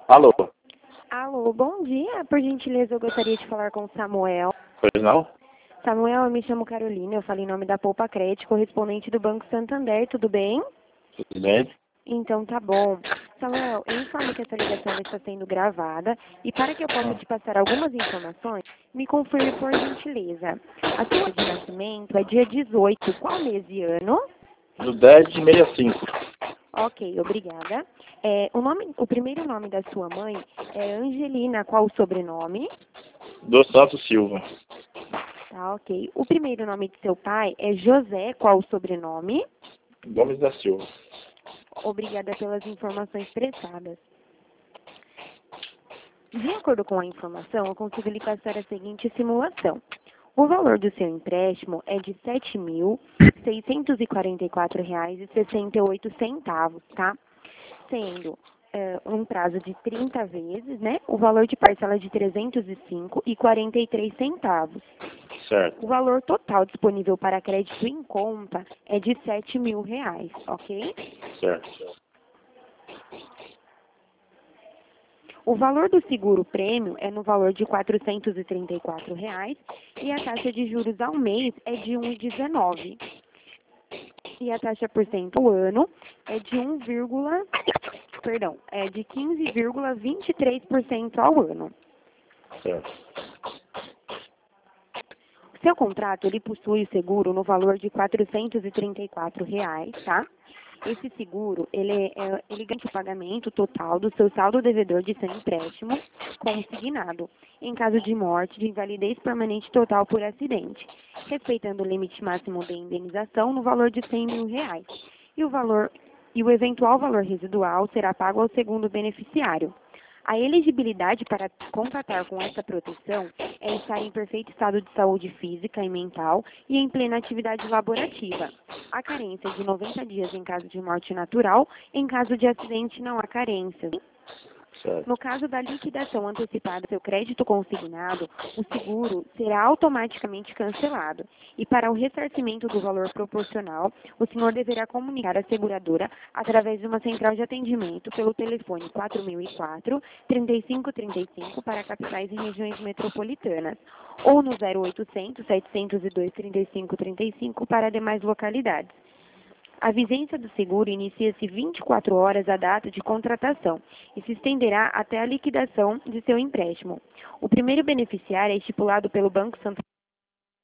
Alô, Alô, bom dia. Por gentileza, eu gostaria de falar com o Samuel. pois não? Samuel, eu me chamo Carolina, eu falo em nome da Poupa Crédito, correspondente do Banco Santander, tudo bem? Tudo bem? Então tá bom. Samuel, eu informo que essa ligação está sendo gravada e para que eu possa Ah, te passar algumas informações, me confirme por gentileza. A sua data de nascimento é dia 18, qual mês e ano? do 10 de 65. Ok, obrigada. O primeiro nome da sua mãe é Angelina, qual o sobrenome? Do Santos Silva. Tá, ok. O primeiro nome de seu pai é José, qual o sobrenome? Gomes da Silva. Obrigada pelas informações prestadas. De acordo com a informação, eu consigo lhe passar a seguinte simulação. O valor do seu empréstimo é de R$ 7.644,68, tá? Sendo um prazo de 30 vezes, né? O valor de parcela é de R$ 305,43. Certo, O valor total disponível para crédito em conta é de R$ 7.000, ok? certo. O valor do seguro prêmio é no valor de R$ 434 e a taxa de juros ao mês é de 1,19. E a taxa por cento ao ano é de é de 15,23% ao ano. Certo. Seu contrato, ele possui o seguro no valor de R$ 434, tá? Esse seguro, ele garante o pagamento total do seu saldo devedor de seu empréstimo consignado, em caso de morte, de invalidez permanente total por acidente, respeitando o limite máximo de indenização no valor de R$ 100.000. E o eventual valor residual será pago ao segundo beneficiário. A elegibilidade para contratar com essa proteção é estar em perfeito estado de saúde física e mental e em plena atividade laborativa. A carência é de 90 dias em caso de morte natural, em caso de acidente não há carência. No Certo. caso da liquidação antecipada do seu crédito consignado, o seguro será automaticamente cancelado. E para o ressarcimento do valor proporcional, o senhor deverá comunicar à seguradora através de uma central de atendimento pelo telefone 4004-3535 para capitais e regiões metropolitanas, ou no 0800-702-3535 para demais localidades. A vigência do seguro inicia-se 24 horas à data de contratação e se estenderá até a liquidação de seu empréstimo. O primeiro beneficiário é estipulado pelo Banco Santander